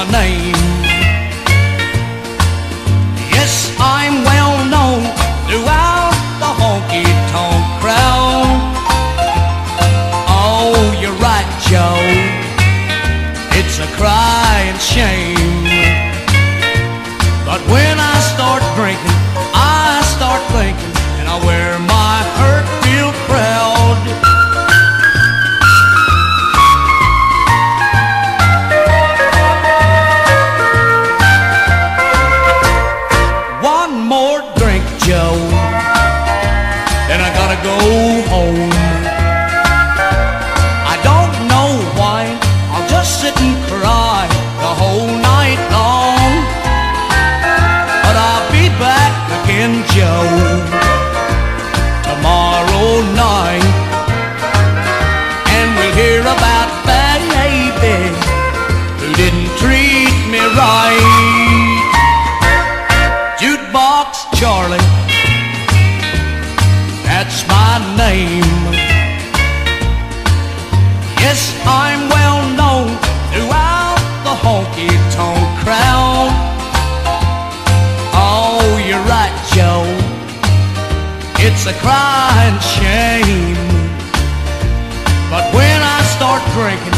my name. Yes, I'm well known throughout the honky-tonk crowd. Oh, you're right, Joe, it's a crying shame. But when I start drinking, I start thinking, and I wear my hurt real proud. One more drink, Joe, then I gotta go home. I don't know why, I'll just sit and cry the whole night long. But I'll be back again, Joe, tomorrow night, and we'll hear about baby who didn't treat me right. Jukebox Charlie, that's my name. Yes, I'm well known throughout the honky-tonk crowd. Oh, you're right, Joe, it's a crying shame. But when I start drinking,